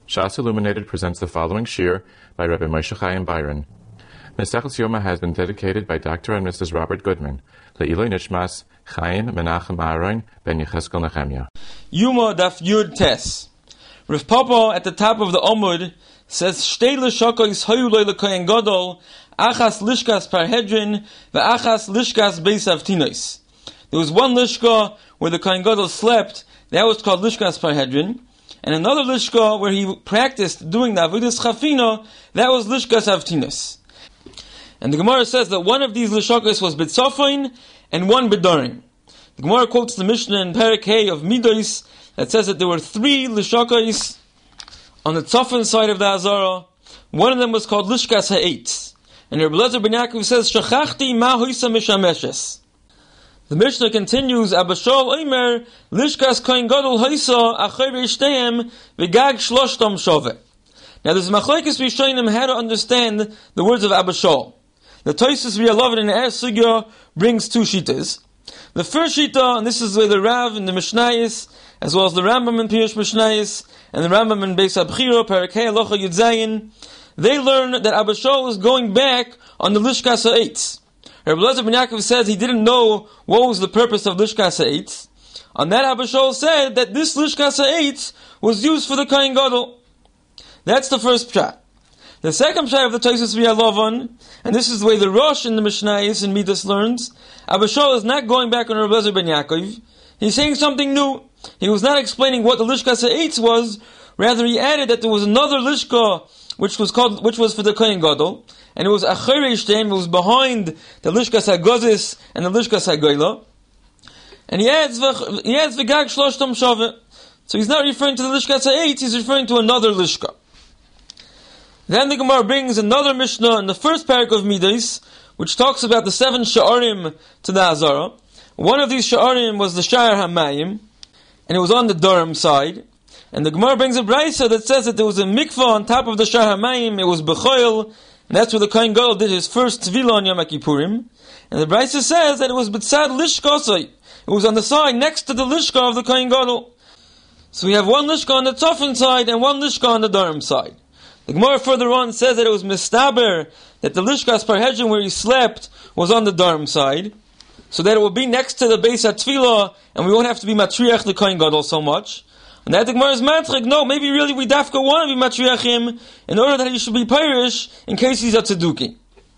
Shas Illuminated presents the following shir by Rabbi Moshe Chaim Byron. Mesechus Yoma has been dedicated by Dr. and Mrs. Robert Goodman. Le'iloi Nishmas Chaim Menachem Aaron ben Yecheskel Nehemiah. Yuma Daf Yud Tes. Rav Papa at the top of the Omud says, Shtei l'shokos hayu lo l'kohen gadol, achas lishkas parhedrin, ve'achas lishkas beis avtinos. There was one lishka where the kohen gadol slept, that was called lishkas parhedrin, and another lishka where he practiced doing the avodas chafina, that was lishkas avtinos. And the Gemara says that one of these lishakos was B'tzafon and one B'darim. The Gemara quotes the Mishnah in Perek Hey of Midos that says that there were three lishakos on the Tzafon side of the Azara. One of them was called Lishkas Ha'etz. And Rabbi Eliezer ben Yaakov says, Shachachti ma hoisa mishameshes. The Mishnah continues, Abashol Omer, Lishkas kohen gadol hoisa, acher ishtehem, v'gag shloshtam shove. Now there's machlokes rishonim how to understand the words of Abashol. The Tosfos V'Yalovin in the Sugya brings two shitas. The first shita, and this is where the Rav in the Mishnayos, as well as the Rambam in Pirush Mishnayos, and the Rambam in Beis Abchira, Perek Hey Halacha Yud Zayin, they learn that Abashol is going back on the Lishkas Ha'etz. Rabbi Eliezer ben Yaakov says he didn't know what was the purpose of Lishkas Ha'etz. On that Abashol said that this Lishkas Ha'etz was used for the Kohen Gadol. That's the first pshat. The second pshat of the Tosfos V'Yalovin, and this is the way the Rosh in the Mishnayos and Midas learns, Abashol is not going back on Rabbi Eliezer ben Yaakov. He's saying something new. He was not explaining what the Lishkas Ha'etz was, rather he added that there was another Lishka which was for the Kohen Gadol, and it was Achere Ishtem, it was behind the Lishkas HaGozis and the Lishkas HaGoyla. And he adds V'gag Shloshtam Shove. So he's not referring to the Lishkas Ha'etz, he's referring to another Lishka. Then the Gemara brings another Mishnah in the first parak of Midas, which talks about the 7 Sha'arim to the Azara. One of these Sha'arim was the Sha'ar HaMayim, and it was on the Durham side. And the Gemara brings a Braisa that says that there was a mikvah on top of the Sha'ar HaMayim, it was B'choil, and that's where the Kohen Gadol did his first Tefillah on Yom Kippurim. And the Braisa says that it was B'tzad Lishkosai, it was on the side next to the Lishka of the Kohen Gadol. So we have one Lishka on the Tzafon side and one Lishka on the Durham side. The Gemara further on says that it was mistaber, that the Lishkas Parhedrin where he slept was on the Durham side, so that it will be next to the Beis HaTfilah, and we won't have to be matriach the Kohen Gadol so much. And that the Gemara is matrik, no, maybe really we dafka want to be matriach him, in order that he should be Pirish, in case he's a Tzeduki.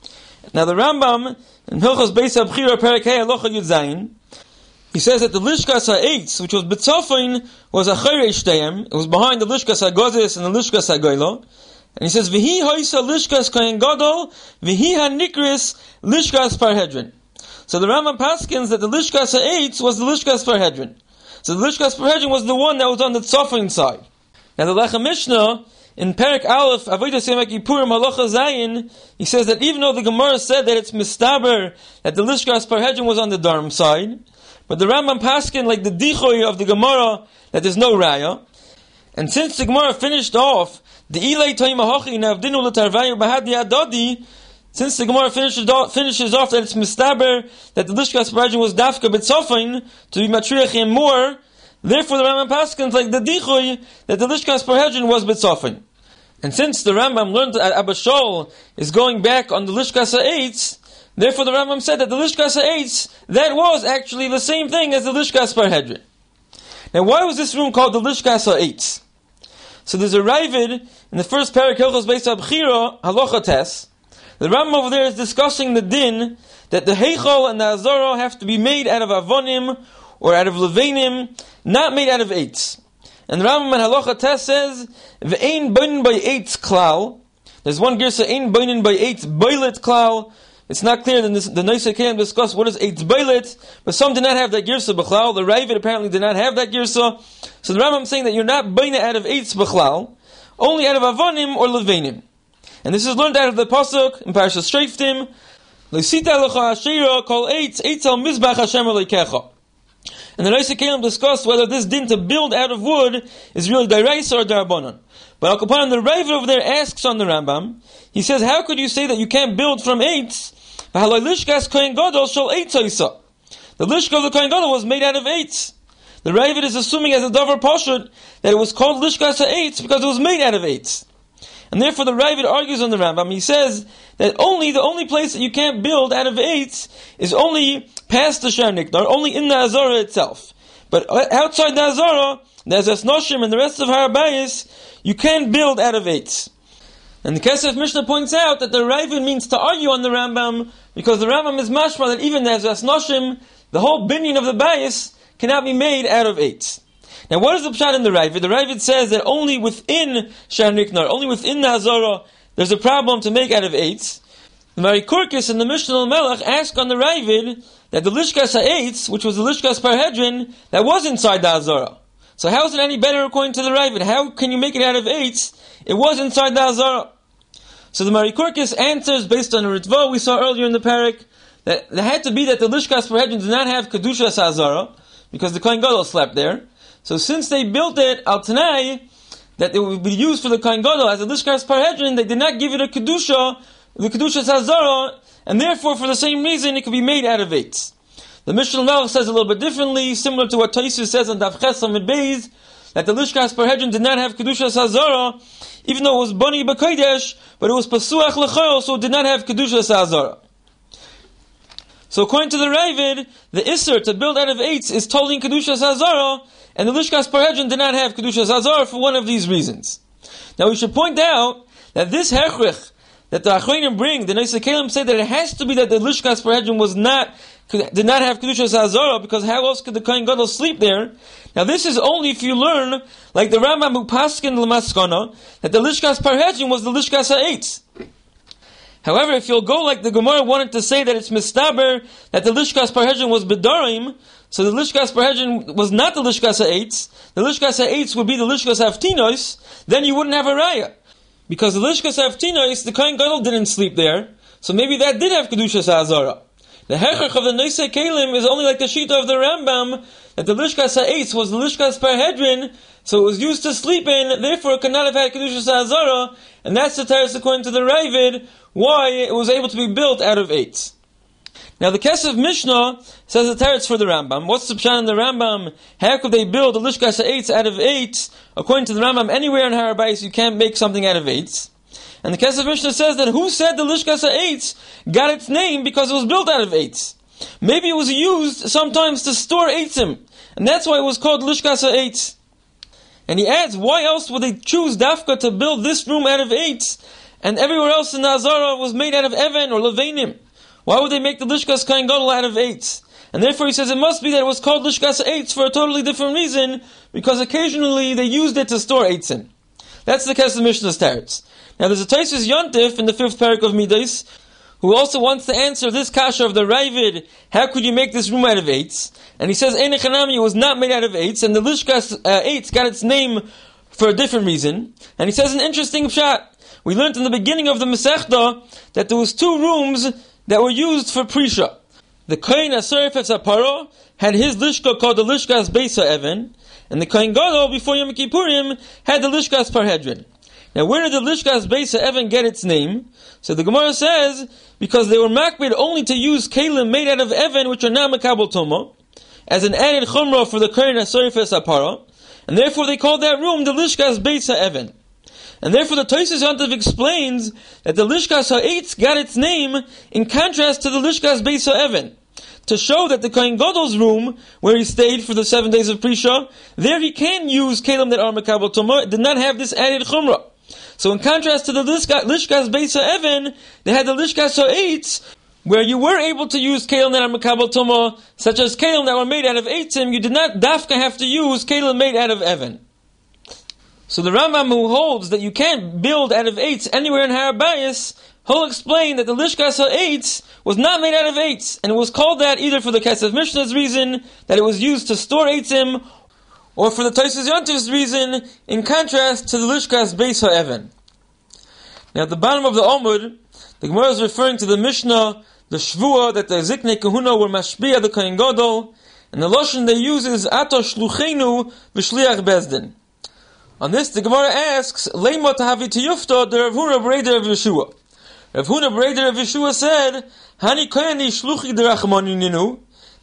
Now the Rambam, in Hilchos Beis HaBchira Perek Hey Halacha Yud Zayin, he says that the Lishkas Ha'etz, which was B'tzafon, was Achere Ishteim, it was behind the Lishkas HaGozis and the Lishkas HaGoyla. And he says, V'hi hoisa lishkas kohen gadol, v'hi hanikris lishkas parhedrin. So the Rambam paskins that the lishkas ha'etz was the lishkas parhedrin. So the lishkas parhedrin was the one that was on the Tzafon side. Now the Lechem Mishnah, in Perek Aleph, Avodas Yom Kippurim Halacha Zayin, he says that even though the Gemara said that it's mistaber, that the lishkas parhedrin was on the Durham side, but the Rambam paskin, like the dichoy of the Gemara, that there's no raya. And since the Gemara finished off the Ilay Toima Hochi Navdinu L'Tarvayu Bahadi Adodi, since the Gemara finishes off that it's mistaber that the Lishkas Parhedrin was dafka b'tzafon to be matriachim more, therefore the Rambam paskins like the dichoy that the Lishkas Parhedrin was b'tzafon. And since the Rambam learned that Abashol is going back on the Lishkas Ha'etz, therefore the Rambam said that the Lishkas Ha'etz, that was actually the same thing as the Lishkas Parhedrin. Now why was this room called the Lishkas Ha'etz? So there's a Ravid in the first parak Hilchos Beis Abchira Halacha Tes. The Rambam over there is discussing the din that the Heichal and the Azara have to be made out of Avonim or out of Levanim, not made out of Eitz. And the Rambam in Halacha Tes says, V'ein boinin by Eitz klal. There's one girsa, Ein boinin by Eitz boilet klal. It's not clear that the Nosei Keilim discuss what is Eitz boilet, but some did not have that girsa b'chlal. The Ravid apparently did not have that girsa. So the Rambam is saying that you're not boina out of Eitz b'chlal, only out of Avonim or Levanim. And this is learned out of the Pasuk in Parashas Shreiftim, L'sita lecha ashira kol eitz al mizbach Hashem Elokecha. And the Nosei Keilim discussed whether this din to build out of wood is really d'oraisa or d'Rabbanan. But Al Kaparan, the Ravid over there asks on the Rambam, he says, how could you say that you can't build from eitz? The lishkas kohen gadol shel eitz. The lishka of the kohen gadol was made out of eitz. The Ravid is assuming as a davar pashut that it was called Lishkas HaEitz because it was made out of eitz. And therefore the Ravid argues on the Rambam. He says that the only place that you can't build out of eitz is only past the Shar Niknar, only in the Azara itself. But outside the Azara, the Azas Noshim and the rest of Har Bayis, you can build out of eitz. And the Kesef Mishnah points out that the Ravid means to argue on the Rambam because the Rambam is mashma that even the Azas Noshim, the whole binyan of the Bayis, cannot be made out of eitz. Now, what is the pshat in the Ravid? The Ravid says that only within Shar Niknar, only within the Hazara, there's a problem to make out of eitz. The Marikurkis and the Mishnah al-Melech ask on the Ravid that the Lishkas HaEitz, which was the Lishkas Parhedrin, that was inside the Hazara. So how is it any better according to the Ravid? How can you make it out of eitz? It was inside the Hazara. So the Marikurkis answers based on a Ritva we saw earlier in the parak, that there had to be that the Lishkas Parhedrin did not have Kedushas Hazara, because the Kohen Gadol slept there. So since they built it al Tanai, that it would be used for the Kohen Gadol as a Lishkas Parhedrin, they did not give it a Kedusha, the Kedushas Hazara, and therefore for the same reason it could be made out of eitz. The Mishnah Melech says a little bit differently, similar to what Taisus says on Daf Ches Amud Beis, that the Lishkas Parhedrin did not have Kedushas Hazara, even though it was Bani B'Kodesh, but it was Pasuach L'Chol, so it did not have Kedushas Hazara. So according to the Ravid, the Isser to build out of eitz is totally in Kedushas Hazara, and the Lishkas Parhedrin did not have Kedushas Hazara for one of these reasons. Now we should point out that this Hechrich that the Achronim bring, the Nosei Kelim say that it has to be that the Lishkas Parhedrin did not have Kedushas Hazara, because how else could the Kohen Gadol sleep there? Now this is only if you learn, like the Rambam who paskin l'maskana, that the Lishkas Parhedrin was the Lishkas HaEitz. However, if you'll go like the Gemara wanted to say that it's mistaber, that the Lishkas Parhedrin was bedarim, so the Lishkas Parhedrin was not the Lishkas HaEitz, the Lishkas HaEitz would be the Lishkas HaFtinos, then you wouldn't have a raya. Because the Lishkas HaFtinos, the Kohen Gadol didn't sleep there, so maybe that did have Kedushas HaZara. The Hechach of the Nosei Kelim is only like the Shita of the Rambam, that the Lishkas HaEitz was the Lishkas Parhedrin, so it was used to sleep in, therefore it could not have had Kedushas HaZara, and that's the teretz according to the Ravid, why it was able to be built out of eitz. Now the Kesef Mishnah says the teretz for the Rambam. What's the pshat in the Rambam? How could they build a Lishkas HaEitz out of eitz? According to the Rambam, anywhere in Har Bayis you can't make something out of eitz. And the Kesef Mishnah says that who said the Lishkas HaEitz got its name because it was built out of eitz? Maybe it was used sometimes to store eitzim, and that's why it was called Lishkas HaEitz. And he adds, why else would they choose Dafka to build this room out of eitz, and everywhere else in the Azara was made out of Even or Levanim? Why would they make the Lishkas Kohen Gadol out of eitz? And therefore he says it must be that it was called Lishkas HaEitz for a totally different reason, because occasionally they used it to store eitzim. That's the Kesef Mishnah's teretz. Now there's a Taisus Yontif in the 5th parak of Midas, who also wants to answer this kasha of the Ravid, how could you make this room out of eitz? And he says, Ein Echanami was not made out of eitz, and the Lishkas HaEitz got its name for a different reason. And he says an interesting pshat. We learned in the beginning of the Masechta that there was 2 rooms that were used for Prisha. The Kohen HaSorefetz HaParo had his Lishka called the Lishkas Beis HaEven, and the Kohen Gadol before Yom Kippurim had the Lishkas Parhedrin. Now where did the Lishkas Beis HaEven get its name? So the Gemara says, because they were makbid only to use kelim made out of Even, which are not Makabel Tomo, as an added chumrah for the Kohen HaSorefetz HaParo, and therefore they called that room the Lishkas Beis HaEven. And therefore the Taisus Yontif explains that the Lishkas HaEitz got its name in contrast to the Lishkas Beis HaEven, to show that the Kohen Gadol's room, where he stayed for the 7 days of Prisha, there he can use kelim that are Makabel Tomo, did not have this added chumrah. So in contrast to the Lishkas Beis HaEven, they had the Lishkas HaEitz, where you were able to use kelim that are Makabel Tomo, such as kelim that were made out of eitzim, you did not dafka have to use kelim made out of Even. So the Rambam who holds that you can't build out of eitz anywhere in Har Bayis, he'll explain that the Lishkas HaEitz was not made out of eitz, and it was called that either for the Kesef Mishnah's reason, that it was used to store eitzim, or for the Taisus Yontif's reason, in contrast to the Lishkas Beis HaEven. Now at the bottom of the Omud, the Gemara is referring to the Mishnah, the Shvuah, that the Ziknei Kahuna were mashpia the Kohen Gadol, and the Lashon they use is Ato Shluchenu V'Shliach Bezdin. On this, the Gemara asks, Leima Tahavi Tiyufta, the Rav Huna B'Reider of Yeshua. Rav Huna B'Reider of Yeshua said, Hani Koyani Shluchi D'Rachmani Ninu,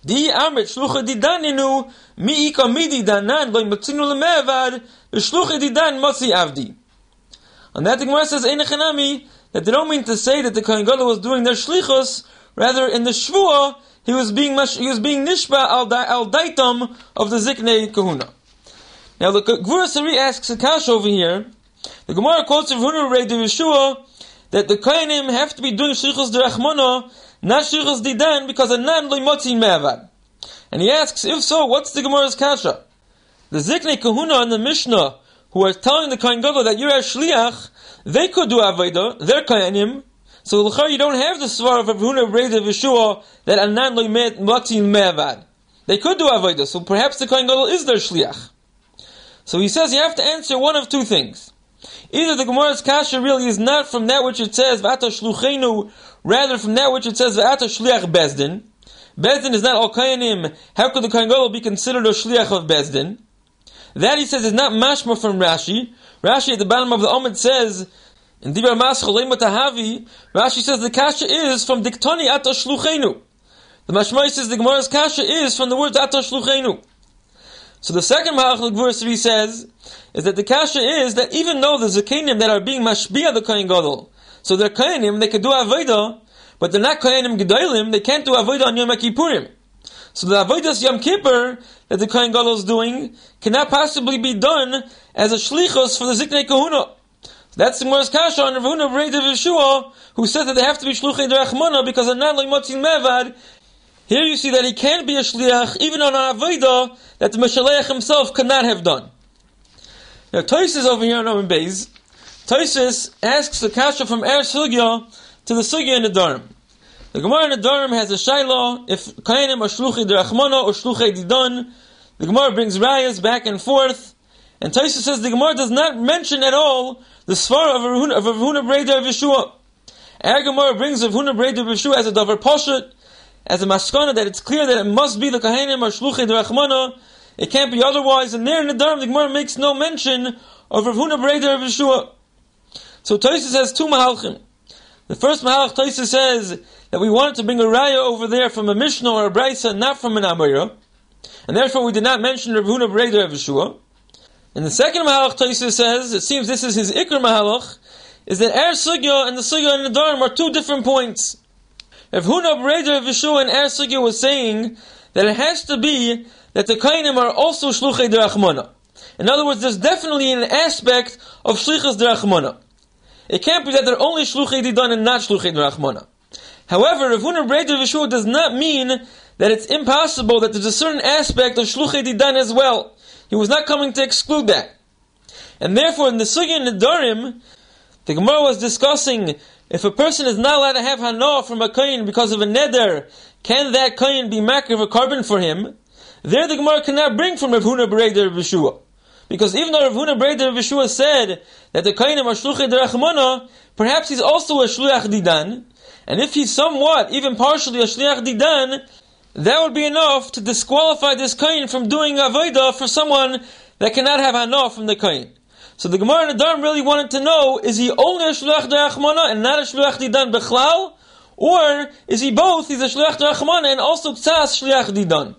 Di Amrit Shlucha Didaninu Mi Ika Midi Danan Lo Matzinu Lemevad Shlucha Didan Motzi Avdi. And that the Gemara says Einechanami, that they don't mean to say that the Kohen Gadol was doing their shlichus, rather in the Shvuah he was being nishba al daitam of the Ziknei Kahuna. Now the Gvura Sari asks a kash over here. The Gemara quotes of Huna Rei de Yeshua that the Kohenim have to be doing shlichus derachmana, not shlichus didan, because a nan lo motzin me'avad. And he asks, if so, what's the Gemara's kasha? The Ziknei Kahuna and the Mishnah, who are telling the Kohen Gadol that you're a shliach, they could do avodah, they're Kohenim. So l'char you don't have the svar of Rav Huna Rei de Yeshua that anan lo motzin me'avad. They could do avodah, so perhaps the Kohen Gadol is their shliach. So he says you have to answer one of two things. Either the Gemara's kasha really is not from that which it says v'ata shluchenu, rather from that which it says v'ata shliach bezdin. Bezdin is not all Kohenim. How could the Kohen Gadol be considered a shliach of bezdin? That, he says, is not mashma from Rashi. Rashi at the bottom of the Omid says, in Dibar Maschal Tahavi, Rashi says the kasha is from diktoni ata shluchenu. The mashma says the Gemara's kasha is from the words ata shluchenu. So the second Mahalach the Gvura Sri says is that the kasha is that even though the zakenim that are being mashbiya the Kohen Gadol, so they're Kohenim, they can do avodah, but they're not Kohenim Gedolim, they can't do avodah on Yom Kippurim. So the avodas Yom Kippur that the Kohen Gadol is doing cannot possibly be done as a shlichus for the Ziknei Kahuna. That's the Gemara's kasha on Rav Huna Rei de Yeshua, who says that they have to be shluchei derachmana because of nan lo motzin me'avad. Here you see that he can't be a shliach even on an avodah that the Meshaleach himself could not have done. Now Tosfos over here on Omen Beis, Tosfos asks the kasha from Er Sugya to the Sugya in the Nedarim. The Gemara in the Nedarim has a shayla if Kohenim are shluchei derachmana or shluchei didan. The Gemara brings rayas back and forth, and Tosfos says the Gemara does not mention at all the svar of Rav Huna Rei de Yeshua. Our Gemara brings Rav Huna Rei de Yeshua as a davar poshet, as a maskana, that it's clear that it must be the Kohenim or shluchei derachmana. It can't be otherwise. And there in the Nedarim, the Gemara makes no mention of Rav Huna Rei de Yeshua. So Tosfos has two mahalchim. The first mahalach, Tosfos says that we wanted to bring a raya over there from a Mishnah or a Brisa, not from an Amira, and therefore we did not mention Rav Huna Rei de Yeshua. And the second mahalach, Tosfos says, it seems this is his ikar mahalach, is that Er Sugya and the Sugya in the Nedarim are two different points. Rav Huna Rei de Yeshua and Er Sugya was saying that it has to be that the Kohenim are also shluchei derachmana. In other words, there's definitely an aspect of shlichus derachmana. It can't be that they're only shluchei didan and not shluchei derachmana. However, Rav Huna Rei de Yeshua does not mean that it's impossible that there's a certain aspect of shluchei didan as well. He was not coming to exclude that. And therefore, in the Sugya in Nedarim, the Gemara was discussing if a person is not allowed to have hana from a kohen because of a neder, can that kohen be makriv a carbon for him? There the Gemara cannot bring from Rav Huna Rei de Yeshua. Because even though Rav Huna Rei de Yeshua said that the kohenim are shluchei derachmana, perhaps he's also a shluach didan, and if he's somewhat, even partially, a shluach didan, that would be enough to disqualify this kohen from doing avodah for someone that cannot have hana from the kohen. So the Gemara in the Nedarim really wanted to know, is he only a shluach derachmana and not a shluach didan bechlal? Or is he both? He's a shluach derachmana and also tzas shluach didan.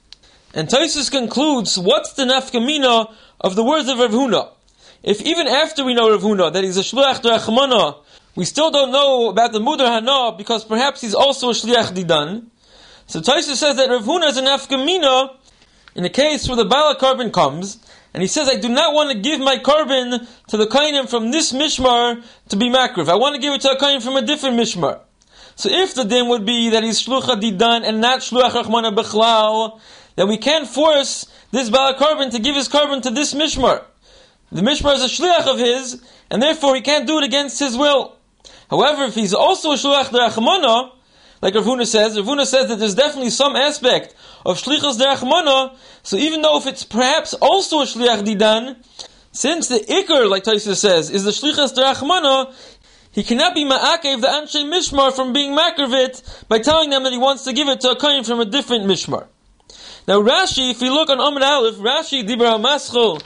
And Tosfos concludes, what's the nafkamina of the words of Rav Huna? If even after we know Rav Huna that he's a shluach derachmana, we still don't know about the mudar hana because perhaps he's also a shluach didan. So Tosfos says that Rav Huna is a nafkamina in a case where the Baal carbon comes, and he says, I do not want to give my carbon to the kohenim from this mishmar to be makriv. I want to give it to a kohen from a different mishmar. So if the din would be that he's shlucha didan and not shluach rachmana bechlal, then we can't force this Baal carbon to give his carbon to this mishmar. The mishmar is a shluach of his, and therefore he can't do it against his will. However, if he's also a shluach derachmana, like Rav Huna says that there's definitely some aspect of shlichus derachmana, so even though if it's perhaps also a shliach didan, since the ikar, like Tosfos says, is the shlichus derachmana, he cannot be ma'akev the anshe mishmar from being makrivit by telling them that he wants to give it to a kohen from a different mishmar. Now Rashi, if you look on Amud Aleph, Rashi Dibra Maschel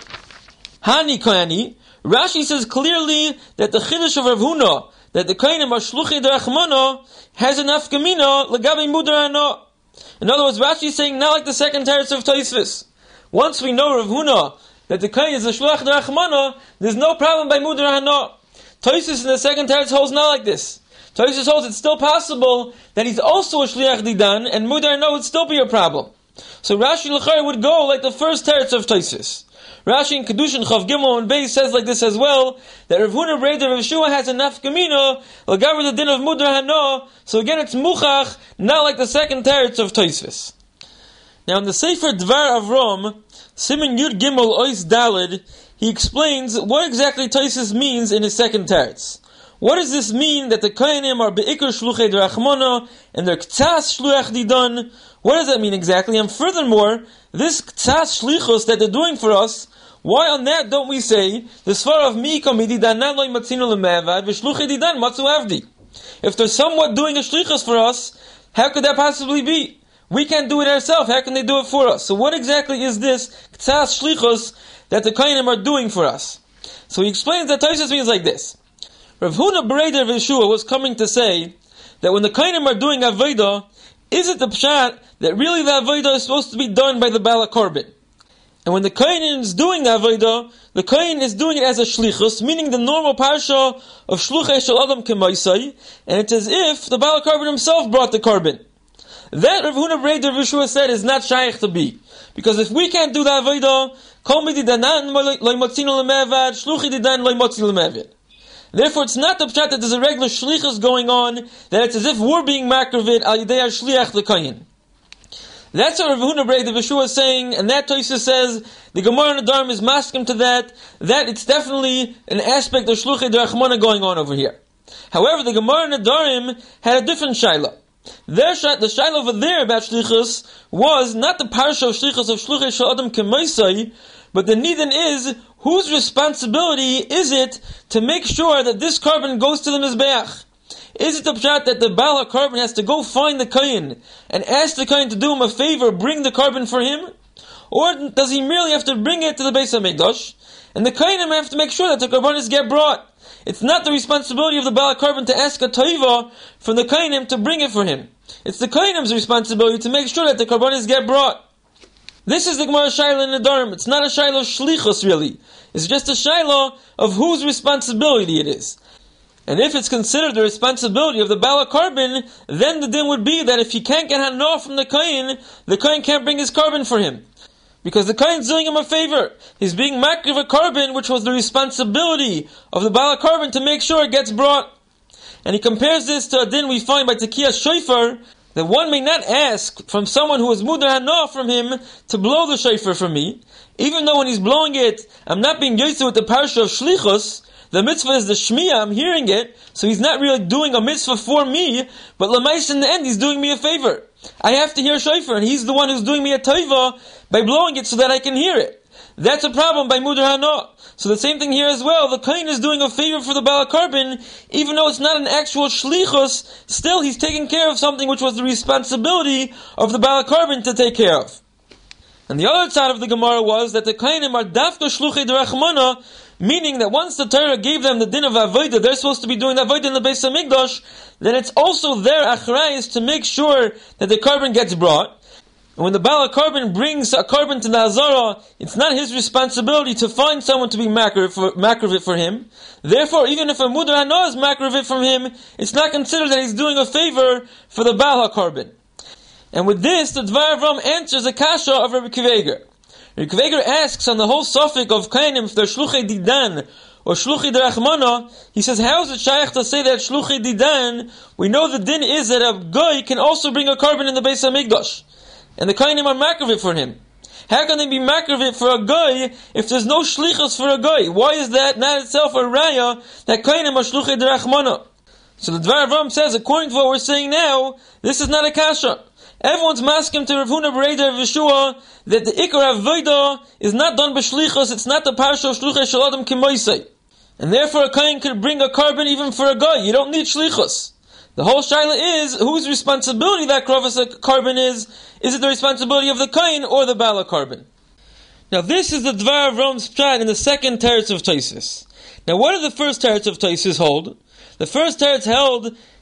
Hani Kohani, Rashi says clearly that the chiddush of Rav Huna, that the kohenim are shluchei derachmana, has an afkamina legabe mudar hana. In other words, Rashi is saying not like the second teretz of Tosfos. Once we know Rav Huna that the Kohen is a Shluach D'Rachmana, there's no problem by Mudar Hana. Tosfos in the second teretz holds not like this. Tosfos holds it's still possible that he's also a Shliach Didan, and Mudar Hana would still be a problem. So Rashi L'chari would go like the first teretz of Tosfos. Rashi in Kedushin Chav Gimel and Beis says like this as well, that Rav Huna Breder Rav Yeshua has a nafkamina, l'gaver the din of Mudar Hana, so again it's muchach, not like the second teretz of Tosfos. Now in the Sefer Dvar Avram, Siman Yud Gimel Ois Daled, he explains what exactly Tosfos means in his second teretz. What does this mean that the Kohanim are be'ikr shluchei d'rachmana and they're k'tzas shluach didan? What does that mean exactly? And furthermore, this k'tzas shlichus that they're doing for us, why on that don't we say the svar of mi komidi danan loy matzinu lemevad v'shluchei didan matzu avdi? If they're somewhat doing a shlichus for us, how could that possibly be? We can't do it ourselves. How can they do it for us? So what exactly is this k'tzas shlichus that the Kohanim are doing for us? So he explains that Tosfos means like this. Rav Huna Breder Rav Yeshua was coming to say that when the Kohanim are doing Avodah, is it the pshat that really the Avodah is supposed to be done by the Bala Korban? And when the Kohen is doing Avodah, the Kohen is doing it as a shlichus, meaning the normal parsha of shluchei shel adam k'maisai, and it's as if the Bala Korban himself brought the korban. That Rav Huna Breder Rav Yeshua said is not shaykh to be, because if we can't do the Avodah, kol mididanan loy motzinu lemevad, shluchi didan loy motzinu lemevad. Therefore, it's not the pshat that there's a regular shlichus going on, that it's as if we're being makravit al yidei shliach the kohen. That's what Rav Huna Breder Rav Yeshua is saying, and that Tosfos says the Gemara in the Dharm is masking to that it's definitely an aspect of shluchei d'rachmana going on over here. However, the Gemara in the Dharm had a different shaila. The shaila over there about shlichus was not the parsha of shlichus of shluchei shel adam k'maisai, but the nidin is, whose responsibility is it to make sure that this korban goes to the Mizbeach? Is it the pshat that the Baal HaKorban has to go find the Kohen and ask the Kohen to do him a favor, bring the korban for him? Or does he merely have to bring it to the Beis HaMikdash, and the Kohenim have to make sure that the korbanos get brought? It's not the responsibility of the Baal HaKorban to ask a toiva from the Kohenim to bring it for him. It's the Kohenim's responsibility to make sure that the korbanos get brought. This is the Gemara Shaila in the Dharm. It's not a Shaila of Shlichus really. It's just a Shaila of whose responsibility it is. And if it's considered the responsibility of the Baal HaKorban, then the din would be that if he can't get Hana from the Kohen can't bring his korban for him. Because the Kohen's doing him a favor. He's being makriv a korban, which was the responsibility of the Baal HaKorban to make sure it gets brought. And he compares this to a din we find by Tekiyah Shofar, that one may not ask from someone who is mudar hana from him to blow the shofar for me, even though when he's blowing it, I'm not being yotze with the parsha of shlichus. The mitzvah is the shmiyah, I'm hearing it, so he's not really doing a mitzvah for me, but l'mais in the end, he's doing me a favor. I have to hear shofar, and he's the one who's doing me a tova by blowing it so that I can hear it. That's a problem by mudar hana. So the same thing here as well. The kohen is doing a favor for the Baal HaKorban, even though it's not an actual shlichus, still he's taking care of something which was the responsibility of the Baal HaKorban to take care of. And the other side of the Gemara was that the kohenim are dafka shluchei d'rachmana, meaning that once the Torah gave them the din of avodah, they're supposed to be doing avodah in the Beis HaMikdash, then it's also their achrayus to make sure that the korban gets brought. And when the Baal HaKorban brings a korban to the Hazara, it's not his responsibility to find someone to be makravit for him. Therefore, even if a mudar hana is makravit from him, it's not considered that he's doing a favor for the Baal HaKorban. And with this, the Dvar Avram answers a kasha of Rabbi Kiveger. Rabbi Kiveger asks on the whole suffix of Kainim, if they're shluchei didan or shluchei d'rachmana, he says, how is it shaykh to say that shluchei didan? We know the din is that a guy can also bring a korban in the Beis HaMikdash, and the Kohanim are makravit for him. How can they be makravit for a guy if there's no shlichus for a guy? Why is that not itself a raya that Kohanim are shluchei d'rachmana? So the Dvar Avram says, according to what we're saying now, this is not a kasha. Everyone's masking to Rav Huna Breder Rav Yeshua that the Ikar Avodah is not done b'shlichus, it's not the parsha of shluchei shel adam k'moisei. And therefore a kohen could bring a korban even for a guy. You don't need shlichus. The whole shaila is, whose responsibility that krovas korban is it the responsibility of the kohen or the Baal HaKorban? Now this is the Dvar Avram's pshat in the second teretz of Tosfos. Now what do the first teretz of Tosfos hold? The first teretz held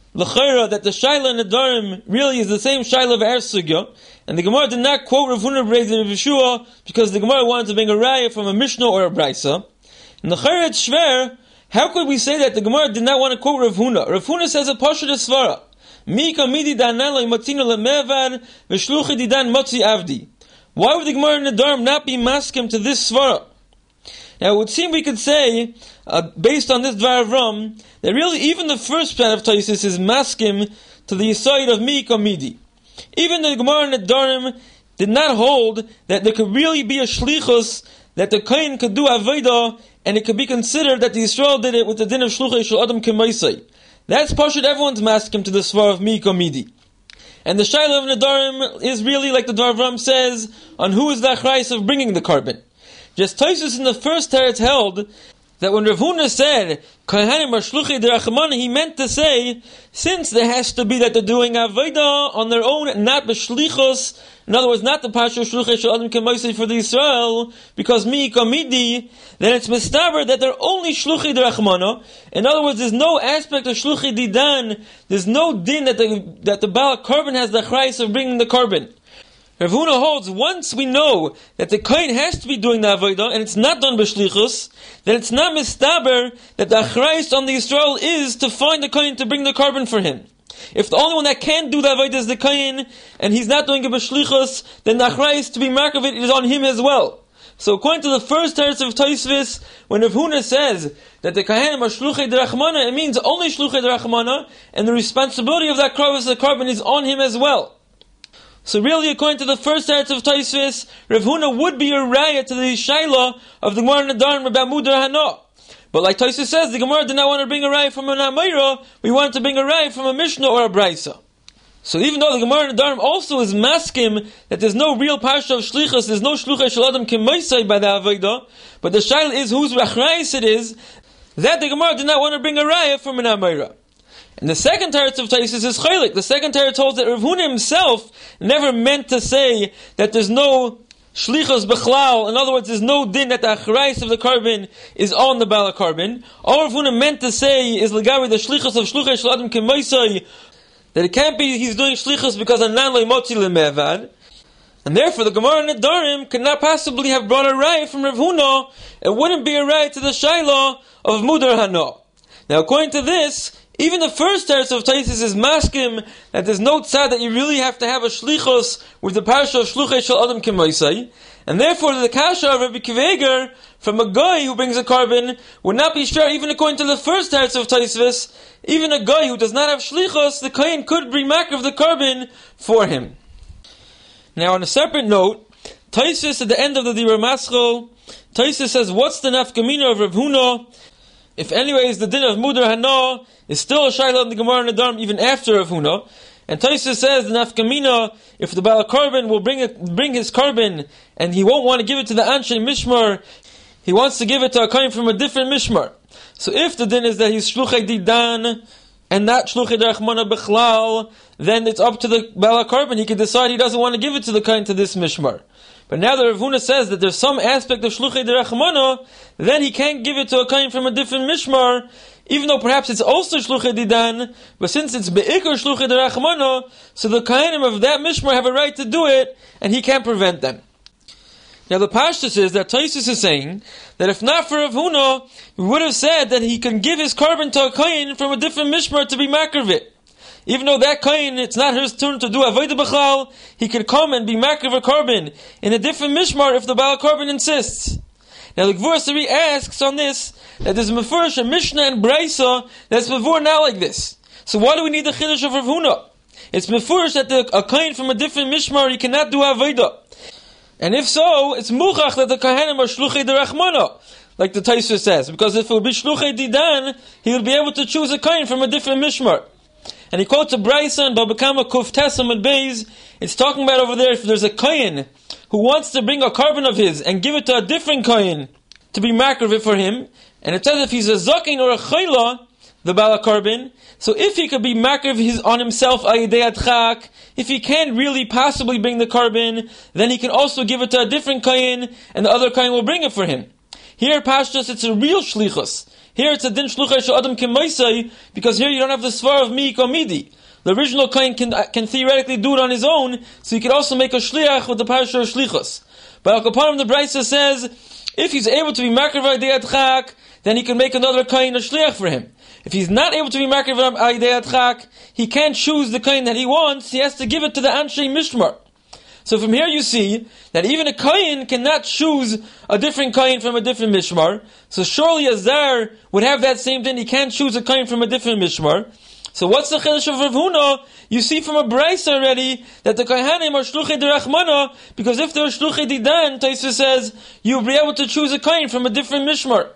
l'chayra that the Shaila and the Darim really is the same Shaila of Eretz Sugya, and the Gemara did not quote Rav Huna B'Reis Rav Yeshua because the Gemara wanted to bring a raya from a Mishnah or a Brisa. And the L'chayra it's shver, how could we say that the Gemara did not want to quote Rav Huna? Rav Huna says a Pashut Svara. Mika midi danan lo imatzino lemevad v'shluchi didan motzi avdi. Why would the Gemara and the Darim not be maskim to this Svara? Now it would seem we could say, based on this Dvar of Ram, that really even the first part of Taisus is maskim to the side of Mika midi. Even the Gemara and the Darim did not hold that there could really be a shlichus, that the Kohen could do avodah, and it could be considered that the Yisrael did it with the din of shluchei shel adam k'maisai. That's pashut everyone's maskim to the svar of Mika midi. And the Shaila of Nadarim is really like the Dvar of Ram says, on who is the achrayus of bringing the carbon. Just Taisus in the first teretz held that when Rav Huna said Kohanim are shluchei derachmana, he meant to say, since there has to be that they're doing avodah on their own, not b'shlichus. In other words, not the pasha shluchei shel adam k'maisei for the Yisrael, because Mika midi, then it's mistaber that they're only shluchei derachmana. In other words, there's no aspect of shluchei didan. There's no din that the Baal carbon has the achrayus of bringing the carbon. Rav Huna holds, once we know that the Kohen has to be doing the avodah, and it's not done b'shlichus, then it's not mistaber that the achrayus on the Yisrael is to find the Kohen to bring the carbon for him. If the only one that can do the avodah is the Kohen, and he's not doing it b'shlichus, then the achrayus to be marked of it is on him as well. So according to the first teretz of Tosfos, when Rav Huna says that the Kohanim are shluchei derachmana, it means only shluchei derachmana, and the responsibility of that carbon is on him as well. So really, according to the first teretz of Tosfos, Rav Huna would be a raya to the Shaila of the Gemara and the Darim about Mudar Hana. But like Tosfos says, the Gemara did not want to bring a raya from an Amayra, we wanted to bring a raya from a Mishnah or a Brisa. So even though the Gemara and the Darim also is maskim that there's no real parsha of shlichus, there's no shluchei shel adam k'maisai by the Avodah, but the Shaila is whose achrayus it is, that the Gemara did not want to bring a raya from an Amayra. And the second teretz of Taisus is chaylik. The second teretz holds that Rav Huna himself never meant to say that there's no shlichus bechlal. In other words, there's no din that the achrayus of the carbon is on the bala carbon. All Rav Huna meant to say is legawi the shlichus of shluchei shel adam k'maisai, that it can't be he's doing shlichus because anan lo motzi lemevad. And therefore the Gemara and the Darim could not possibly have brought a raya from Rav Huna. It wouldn't be a raya to the Shaila of Mudar Hana. Now according to this, even the first teretz of Taisus is maskim that there's no tzad that you really have to have a shlichus with the parsha of shluchei shel adam k'maisai, and therefore the kasha of Rabbi Kiveger from a guy who brings a carbon would not be sure. Even according to the first teretz of Taisus, even a guy who does not have shlichus, the kohen could bring makar of the carbon for him. Now on a separate note, Taisus at the end of the Dibur Maschil, Taisus says, what's the nafkamina of Rav Huna? If anyways the din of Mudar Hana is still a Shaila in the Gemara and the Darim even after Rav Huna. And Tosfos says the nafkamina, if the Baal carbon will bring his carbon, and he won't want to give it to the Anshe Mishmar, he wants to give it to a kohen from a different Mishmar. So if the din is that he's shluchei didan and not shluchei derachmana bechlal, then it's up to the Baal carbon. He can decide he doesn't want to give it to the kohen to this Mishmar. But now that Rav Huna says that there's some aspect of shluchei derachmana, then he can't give it to a kohen from a different Mishmar, even though perhaps it's also shluchei didan, but since it's be'ikar shluchei derachmana, so the kohanim of that Mishmar have a right to do it, and he can't prevent them. Now the pashtus is that Tosfos is saying that if not for Rav Huna, we would have said that he can give his carbon to a kohen from a different Mishmar to be makar of it. Even though that kohen, it's not his turn to do avodah b'chlal, he could come and be makar of a carbon in a different Mishmar if the Baal carbon insists. Now the Gvur Sari asks on this that there's mefurish a Mishnah and Brisa that's before now like this. So why do we need the chiddush of Rav Huna? It's mefurish that a kohen from a different Mishmar he cannot do avodah. And if so, it's muchach that the kohanim are shluchei derachmana, like the Tosfos says, because if it would be shluchei didan, he would be able to choose a kohen from a different Mishmar. And he quotes a Brisa and Baba Kama Kuf Tesam and Beis. It's talking about over there if there's a kohen who wants to bring a carbon of his and give it to a different kohen to be makar of it for him, and it says if he's a zaken or a chayla, the bala carbon, so if he could be makar of his on himself ayidei adchak, if he can't really possibly bring the carbon, then he can also give it to a different kohen, and the other kohen will bring it for him. Here, pashtus, it's a real shlichus. Here it's a din shluchai she'adam k'maisai, because here you don't have the svar of mi komidi. The original kohen can theoretically do it on his own, so he could also make a shliach with the parasha of shlichus. But Al Kapanim, the Brisa says, if he's able to be makriv Aydei Adchak, then he can make another kohen a shliach for him. If he's not able to be makriv Aydei Adchak, he can't choose the kohen that he wants, he has to give it to the Anshe Mishmar. So from here you see that even a kohen cannot choose a different kohen from a different mishmar. So surely a zar would have that same thing. He can't choose a kohen from a different mishmar. So what's the chiddush of Rav Huna? You see from a brayso already that the kohanim are shluchei derachmana, because if they're shluchei didan, Tosfos says you'll be able to choose a kohen from a different mishmar.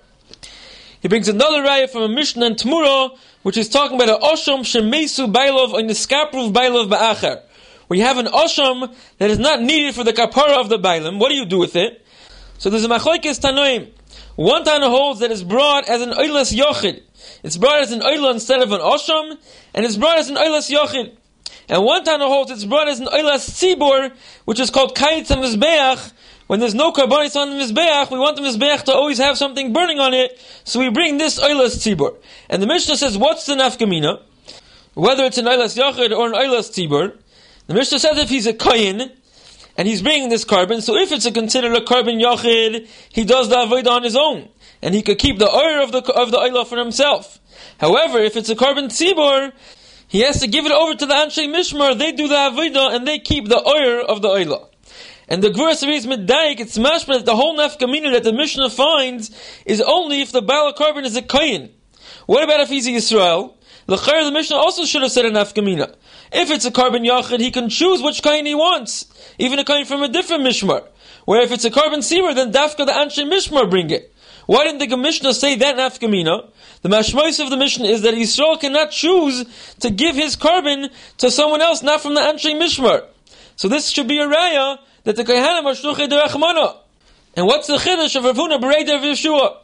He brings another raya from a Mishnah in Tmura, which is talking about an osham shemesu bailov or niskapruv bailov ba'acher. Where you have an osham that is not needed for the kapara of the bailim, what do you do with it? So there's a machlokes tanoim. One Tana holds that it's brought as an oilas yochid. It's brought as an oila instead of an osham, and it's brought as an oilas yochid. And one Tana holds it's brought as an oilas tzibor, which is called kayitz mizbeach. When there's no karbanis on the mizbeach, we want the mizbeach to always have something burning on it, so we bring this oilas tzibor. And the Mishnah says, what's the nafkamina? Whether it's an oilas yochid or an oilas tzibor. The Mishnah says if he's a kohen, and he's bringing this carbon, so if it's considered a carbon yachid, he does the avodah on his own, and he could keep the oil of the oila for himself. However, if it's a carbon tzibor, he has to give it over to the Anshe Mishmar, they do the avodah, and they keep the oil of the oila. And the Gvura Series Medayik, it's mashma that the whole nafkamina that the Mishnah finds is only if the Baal carbon is a kohen. What about if he's a Yisrael? The Mishnah also should have said a nafkamina. If it's a carbon yachid, he can choose which kohen he wants, even a kohen from a different mishmar. Where if it's a carbon tzibor, then dafka the Anshe Mishmar bring it. Why didn't the Mishnah say that nafkamina? The mashmois of the Mishnah is that Yisrael cannot choose to give his carbon to someone else, not from the Anshe Mishmar. So this should be a raya that the kohanim are shluchei derachmana. And what's the chiddush of Rav Huna b'rei der Yeshua?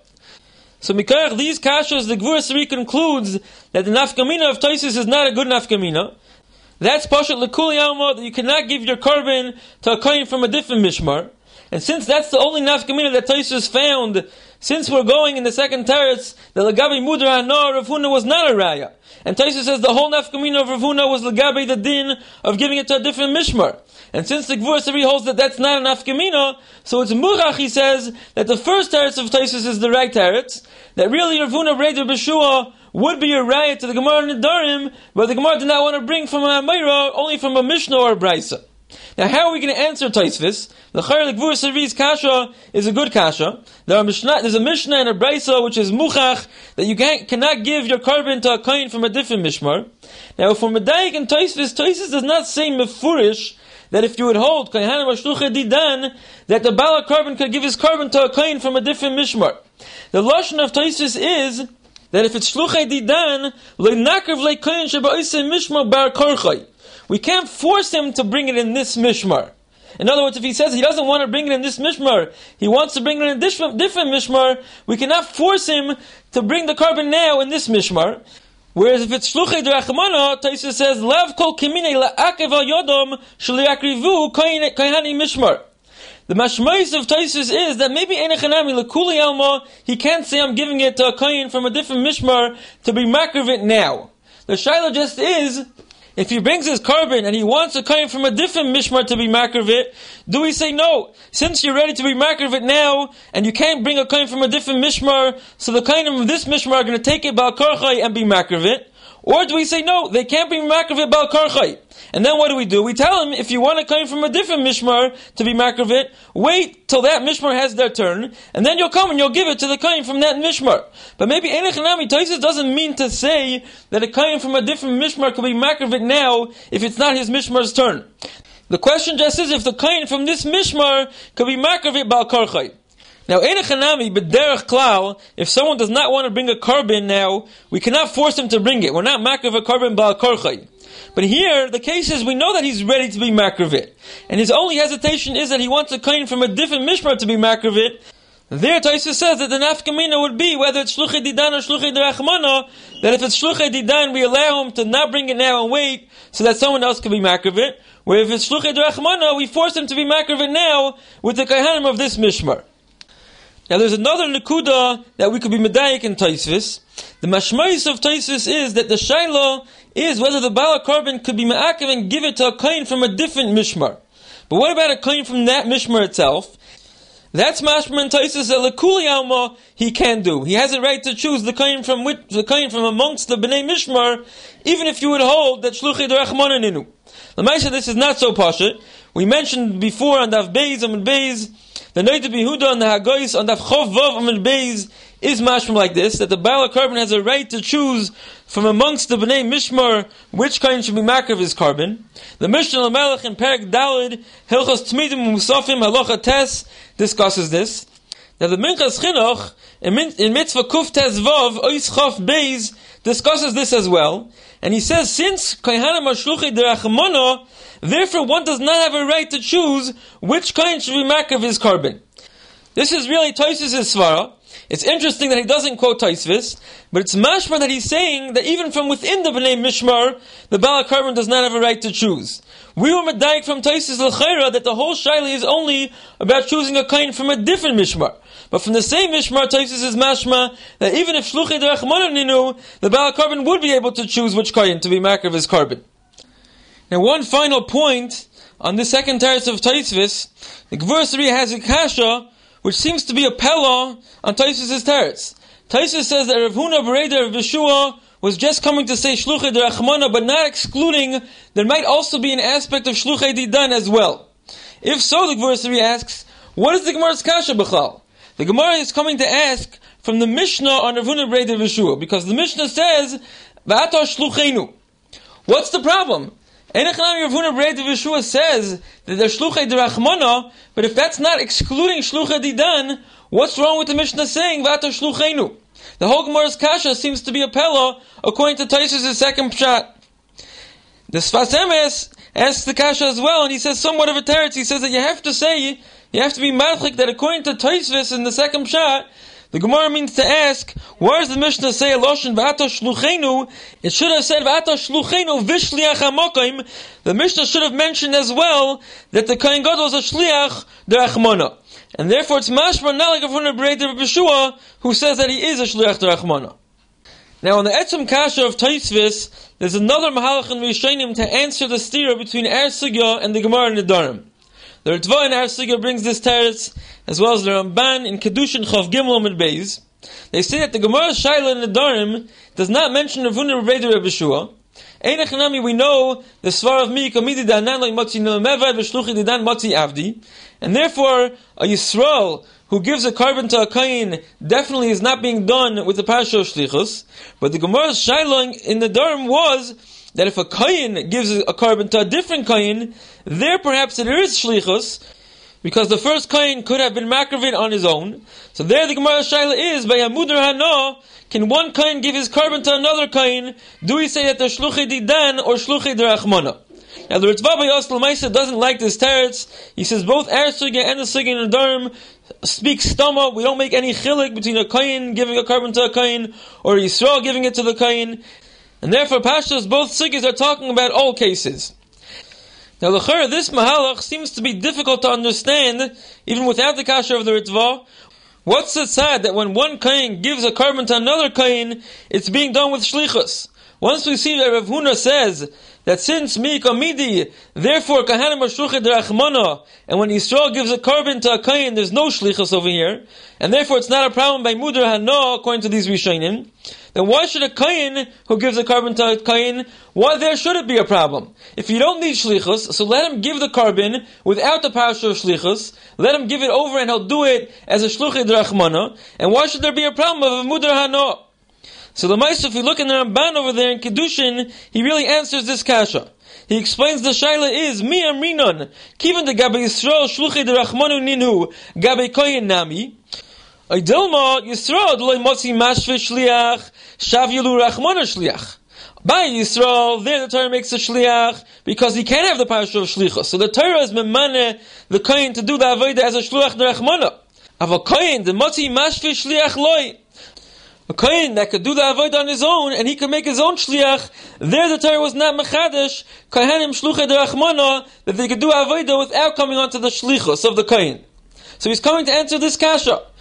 So Mikayach, these kashas, the Gvura Sari concludes that the nafkamina of Tosfos is not a good nafkamina. That's pashat lekuli alma, that you cannot give your carbon to a kohen from a different mishmar. And since that's the only nafkamina that Tosfos found, since we're going in the second teretz, the Lagabi Mudra Hanar Rav Huna was not a raya. And Tosfos says the whole nafkamina of Rav Huna was Lagabi the din of giving it to a different mishmar. And since the Gvura Sari holds that that's not a nafkamina, so it's murach, he says, that the first teretz of Tosfos is the right teretz, that really Rav Huna B'rei B'Shua would be a riot to the Gemara Nedarim, but the Gemara did not want to bring from a Amayra, only from a Mishnah or a Brisa. Now how are we going to answer Tosfos? The Gvura Sari's kasha is a good kasha. There's a Mishnah and a Brisa which is muchach, that you cannot give your carbon to a kohen from a different mishmar. Now for Medayik and Tosfos does not say mefurish, that if you would hold kohanim shluchei didan, that the Baal carbon could give his carbon to a kohen from a different mishmar. The lashon of Tosfos is that if it's shluchei didan, le'nakrav le'kohen sheba'isei mishmar bar korchai. We can't force him to bring it in this mishmar. In other words, if he says he doesn't want to bring it in this mishmar, he wants to bring it in a different mishmar, we cannot force him to bring the carbon now in this mishmar. Whereas if it's shluchei derachmana, Tosfos says, lav kol kiminei la'akev al yodom sheliakrivu kohanim mishmar. The mashmois of Tosfos is that maybe enechanami lekuli alma, he can't say I'm giving it to a kohen from a different mishmar to be makriv it now. The shaila just is, if he brings his carbon and he wants a kohen from a different mishmar to be makriv it, do we say no? Since you're ready to be makriv it now, and you can't bring a kohen from a different mishmar, so the kohen of this mishmar are going to take it bal karchai and be makriv it? Or do we say no, they can't be makriv it bal karchai? And then what do? We tell him, if you want to come from a different mishmar to be makriv it, wait till that mishmar has their turn, and then you'll come and you'll give it to the kohen from that mishmar. But maybe enechanami, Tosfos doesn't mean to say that a kohen from a different mishmar could be makriv it now if it's not his mishmar's turn. The question just is if the kohen from this mishmar could be makriv it bal karchai. Now, enechanami b'derech klal, if someone does not want to bring a carbon now, we cannot force him to bring it. We're not makriv a carbon bal karchai. But here, the case is, we know that he's ready to be makriv it. And his only hesitation is that he wants a kohen from a different mishmar to be makriv it. There, Tosfos says that the nafkamina would be, whether it's shluchei didan or shluchei derachmana, that if it's shluchei didan, we allow him to not bring it now and wait, so that someone else can be makriv it. Where if it's shluchei derachmana, we force him to be makriv it now, with the kohanim of this mishmar. Now there's another Nakuda that we could be medayik in Tosfos. The mashmais of Tosfos is that the Shaila is whether the Bala Korban could be ma'akev and give it to a kohen from a different mishmar. But what about a kohen from that mishmar itself? That's mashma in Tosfos that lekuli alma he can do. He has a right to choose the kohen from amongst the bnei mishmar, even if you would hold that shluchei derachmana ninu. L'maisha, this is not so pashut. We mentioned before on Daf Beis Amud Beis, the Noda B'Yehuda and the Hagoyis on Daf Chov Vav Amud Beis is mashma like this, that the Baal Korban has a right to choose from amongst the Bnei Mishmar which kind should be makar of his carbon. The Mishnah L'Melech in Perek Daled, Hilchos Tmidim Musafim Halacha Tes, discusses this. Now the Minchas Chinuch, in Mitzvah Kuf Tes Vav, Ois Chaf Beis, discusses this as well. And he says, since Kohanim are Shluchei Derachmana, therefore one does not have a right to choose which kind should be makar of his carbon. This is really Tosfos' svara. It's interesting that he doesn't quote Tosfos, but it's mashma that he's saying that even from within the Bnei Mishmar, the Bala Korban does not have a right to choose. We were medayik from Tosfos l'chayra that the whole shaila is only about choosing a kohen from a different Mishmar. But from the same Mishmar, Tosfos is mashma that even if shluchei derachmana ninu, the Bala Korban would be able to choose which kohen to be makar of his carbon. Now one final point on the second teretz of Tosfos, the Gvur has a kasha which seems to be a pella on Tosfos' teretz. Tosfos says that Rav Huna Bereder of Yeshua was just coming to say shluchei derachmana, but not excluding there might also be an aspect of shluchei didan as well. If so, the Gvur asks, what is the Gemara's kasha b'chal? The Gemara is coming to ask from the Mishnah on Rav Huna Bereder of Yeshua, because the Mishnah says v'ato shlucheinu. What's the problem? Enechanami Rav Huna Bereder of Yeshua says that they're shluchei derachmana, but if that's not excluding shluchei didan, what's wrong with the Mishnah saying v'ato shlucheinu? The whole Gemara's kasha seems to be a pella according to Tosfos' second pshat. The Sfas Emes asks the kasha as well, and he says somewhat of a teretz. He says that you have to be madchik that according to Tosfos in the second pshat, the Gemara means to ask, where does the Mishnah say Eloshin v'ato shlucheinu? It should have said v'ato shlucheinu v'shliach hamokim. The Mishnah should have mentioned as well that the Kohen Gadol is a shliach derachmana. And therefore it's mashma not like Rav Huna Bereder of Yeshua, who says that he is a shliach derachmana. Now on the Etzem Kasha of Tosfos, there's another mahalach in Rishonim to answer the stira between Ar Sugya and the Gemara in Nedarim. The Ritva in Ar Sugya brings this teretz, as well as the Ramban in Kedushin Chav Gimel Amud Beis. They say that the Gemara Shaila in Nedarim does not mention Rav Huna Bereder of Yeshua. Einachanami, we know the svar of mi kamidi danan loy motzi nilmevad v'shluchi didan motzi avdi, and therefore a Yisrael who gives a carbon to a kohen definitely is not being done with the parsha of shlichus. But the Gemara's shaila in the Nedarim was that if a kohen gives a carbon to a different kohen, there perhaps there is shlichus, because the first kohen could have been makravin on his own. So there the Gemara's shaila is by Hamudar Hana. Can one kohen give his carbon to another kohen? Do we say that they're shluchei didan or shluchei derachmana? Now the Ritva by Yosel Maisa doesn't like this teretz. He says both Ar Sugya and the Sugya in Nedarim speak stama. We don't make any chilik between a kohen giving a carbon to a kohen or Yisrael giving it to the kohen. And therefore Pashtos, both Sugyas are talking about all cases. Now l'chera, this mahalach seems to be difficult to understand even without the kasha of the Ritva. What's it said that when one kohen gives a carbon to another kohen, it's being done with shlichus? Once we see that Rav Huna says that since mi kamidi, therefore kahanim are shluchei derachmana, and when Yisrael gives a carbon to a kohen, there's no shlichus over here, and therefore it's not a problem by mudar hana according to these rishonim. Then why should a kohen who gives a carbon to a kohen, why there should it be a problem? If you don't need shlichus, so let him give the carbon without the parsha of shlichus. Let him give it over and he'll do it as a shluchei derachmana. And why should there be a problem of a mudar hana? So the Maisa, if we look in the Ramban over there in Kedushin, he really answers this kasha. He explains the shaila is mi amrinon kivan de gabe Yisrael shluchei derachmanu ninu gabe kohen nami. Dilma Yisrael loy motzi mashve shliach shav yilu rachmana shliach. By Yisrael, there the Torah makes a shliach because he can't have the parsha of shlichus. So the Torah is memane the kohen to do the avodah as a shluach derachmana. Ava kohen the motzi mashve shliach loy. A kohen that could do the avodah on his own, and he could make his own shliach, there the Torah was not mechadesh, kohanim shluchei derachmana, that they could do avodah without coming onto the shlichus of the kohen. So he's coming to answer this kasha.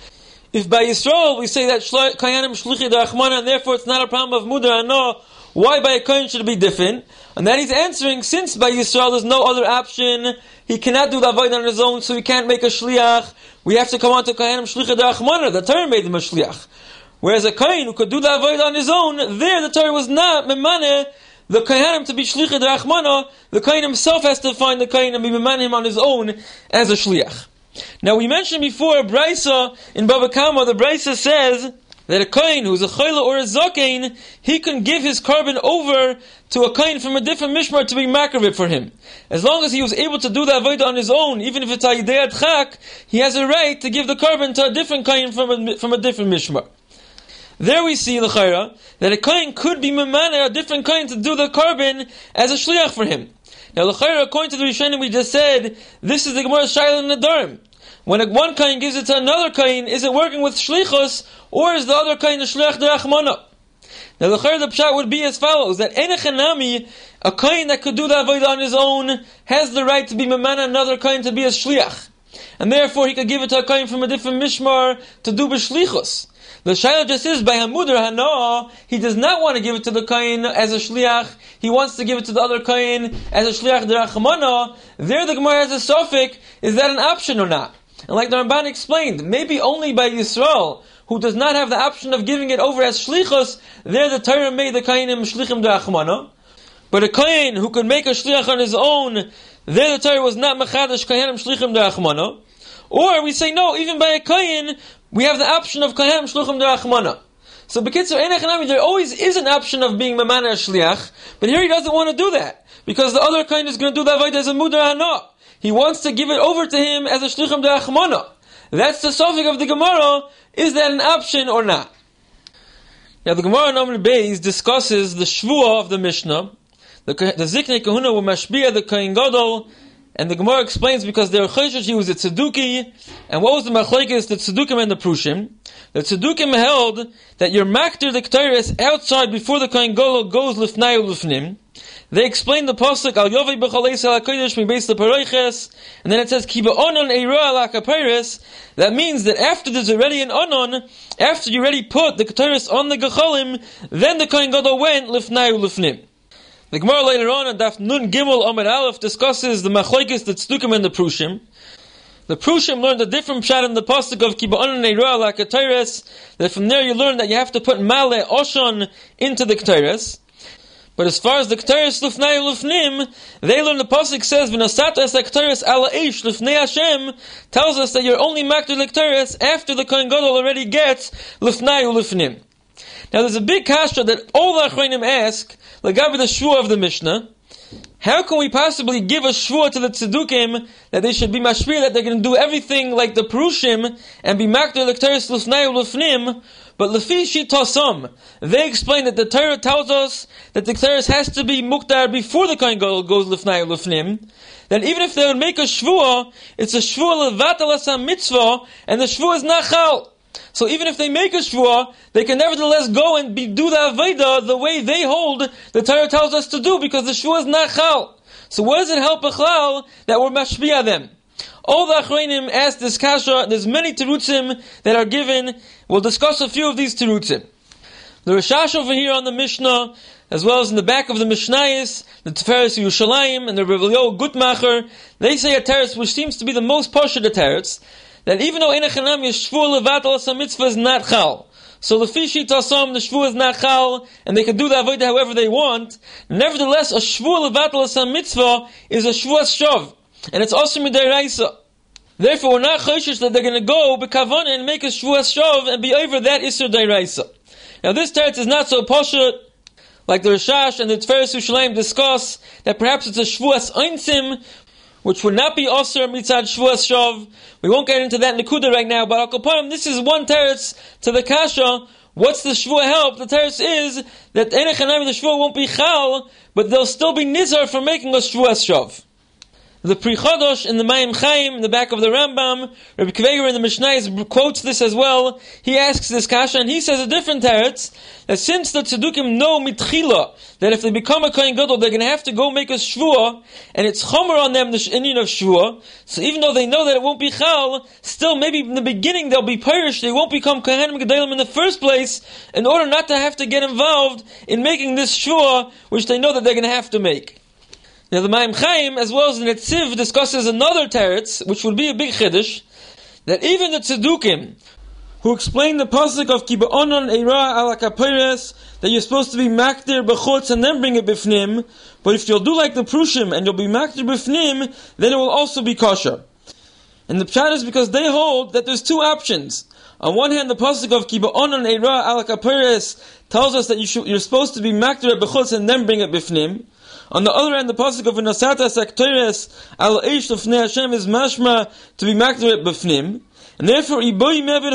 If by Yisrael we say that Kayanim Shlichi D'Rachmana, and therefore it's not a problem of Mudar Hana, why by a Kayan should it be different? And then he's answering, since by Yisrael there's no other option, he cannot do the avoid on his own, so he can't make a Shliach, we have to come on to Kayanim Shlichi D'Rachmana, the Torah made him a Shliach. Whereas a Kayan who could do the avoid on his own, there the Torah was not Memane, the Kayanim to be Shlichi D'Rachmana, the Kayan himself has to find the Kayan and be Memane him on his own as a Shliach. Now we mentioned before, Braisa in Baba Kama, the Braisa says that a Kohen who's a Chayla or a Zakein, he can give his carbon over to a Kohen from a different Mishmar to be Makarvit for him. As long as he was able to do the Avodah on his own, even if it's Ayidei Adchak, he has a right to give the carbon to a different Kohen from a different Mishmar. There we see, L'chaira, that a Kohen could be Memane, a different Kohen to do the carbon as a Shliach for him. Now, L'chaira, according to the Rishonim we just said, this is the Gemara's Shaila in the Durham. When one Kain gives it to another Kain, is it working with Shlichus, or is the other Kain a Shliach D'Rachmana? Now the Chayr, the Pshat would be as follows, that Enechanami, a Kain that could do the Avodah on his own, has the right to be Memana another Kain to be a Shliach. And therefore he could give it to a Kain from a different Mishmar to do B'Shlichus. The Shaila just is, by Hamudar Hana, he does not want to give it to the Kain as a Shliach, he wants to give it to the other Kain as a Shliach D'Rachmana. There the Gemara has a suffix, is that an option or not? And like the Ramban explained, maybe only by Yisrael, who does not have the option of giving it over as Shlichus, there the Torah made the Kainim Shlichim D'Rachmana. But a Kain who could make a Shliach on his own, there the Torah was not Mechadash Kainim Shlichim D'Rachmana. Or we say no, even by a Kain, we have the option of Kainim Shlichim D'Rachmana. So B'kitzur Enechanami, there always is an option of being Memana Shliach, but here he doesn't want to do that, because the other Kain is going to do the Avodah as a Mudar Hana. He wants to give it over to him as a Shlichim D'Rachmana. That's the suffix of the Gemara. Is that an option or not? Now the Gemara in Amr Beis discusses the Shvuah of the Mishnah. The Ziknei Kahuna were Mashbiya, the Kohen Gadol, and the Gemara explains because they were Choshesh, he was a Tzeduki, and what was the Machlekes, the Tzedukim and the Prushim? The Tzedukim held that your Makter the Ketores outside before the Kohen Gadol goes Lifnai Lifnim. They explain the pasuk Al Yovei B'Chaleis Al HaKodesh Mibeis LeParoiches, and then it says Ki Ba'onon Eira Al HaKaperes. That means that after there's already an onon, after you already put the Ketores on the Gecholim, then the Kohen Gadol went Lifnai Lifnim. The Gemara later on in Daf Nun Gimel Amud Aleph discusses the Machlekes, the Tzedukim and the Prushim. The Prushim learned a different pshat in the pasuk of Ki Ba'onon Eira Al HaKaperes. That from there you learn that you have to put Male Oshon into the Ketores. But as far as the Ketores Lufnei Lufnim, they learn the pasuk says V'nasat es Ketores ala Eish Lufnei Hashem, tells us that you're only makter the Ketores after the Kohen Gadol already gets Lufnei Lufnim. Now there's a big kasha that all the Achronim ask, Lagabi the Shvuah of the Mishnah. How can we possibly give a Shvuah to the Tzedukim that they should be mashpir, that they're going to do everything like the Perushim and be makter the Ketores Lufnei Lufnim? But Lefi Shitosam, they explain that the Torah tells us that the Ketores has to be muktar before the Kohen Gadol goes Lifnai Lifnim. That even if they would make a Shvuah, it's a Shvuah Levatal Asam Mitzvah, and the Shvuah is not Chal. So even if they make a Shvuah, they can nevertheless go and do the Avodah the way they hold the Torah tells us to do, because the Shvuah is not Chal. So what does it help Bechlal that we're mashpia them? All the Achronim ask this kasha. There's many terutzim that are given. We'll discuss a few of these terutzim. The Rashash over here on the Mishnah, as well as in the back of the Mishnayos, the Tiferes Yerushalayim and the Rav Eliyahu Gutmacher, they say a teretz which seems to be the most poshut of teretz, that even though Enechanami is Shvuah Levatal Asam Mitzvah is not Chal. So Lefi Shitasam, the Shvuah is not Chal, and they can do the Avodah however they want. Nevertheless, a Shvuah Levatal Asam Mitzvah is a Shvuah Shav. And it's also midiraisa. Therefore, we're not choshesh that they're going to go b'kavana and make a shvuas shov and be over that isur diraisa. Now, this teretz is not so poshut, like the Rashash and the Tiferes Yerushalayim discuss that perhaps it's a shvuas einsim, which would not be osir mitzad shvuas shov. We won't get into that nekuda right now, but al kaparim, this is one teretz to the kasha. What's the shvuah help? The teretz is that enechanami the shvuah won't be chal, but they'll still be nizar for making a shvuas shov. The Pri Chodosh in the Mayim Chaim, in the back of the Rambam, Rabbi Kveger in the Mishnayos quotes this as well. He asks this kasha, and he says a different teretz, that since the Tzedukim know mitchila, that if they become a Kohen Gadol, they're going to have to go make a shvua, and it's chomer on them, the Indian of shvua, so even though they know that it won't be chal, still maybe in the beginning they'll be perished, they won't become Kohanim Gedolim in the first place, in order not to have to get involved in making this shvua, which they know that they're going to have to make. Now the Mayim Chaim, as well as the Netziv, discusses another teretz, which would be a big chiddush, that even the Tzedukim, who explain the pasuk of Ki ba'onon eira ala kaperes, that you're supposed to be makdir b'chutz and then bring it b'fnim, but if you'll do like the Prushim and you'll be makdir b'fnim, then it will also be kosher. And the pshat is because they hold that there's two options. On one hand, the pasuk of Ki ba'onon eira ala kaperes tells us that you're supposed to be makdir b'chutz and then bring it b'fnim. On the other hand, the pasuk of V'nasata Sakteres al Eish Lefnei Hashem is mashma to be makdir b'fnim, and therefore iboi mevid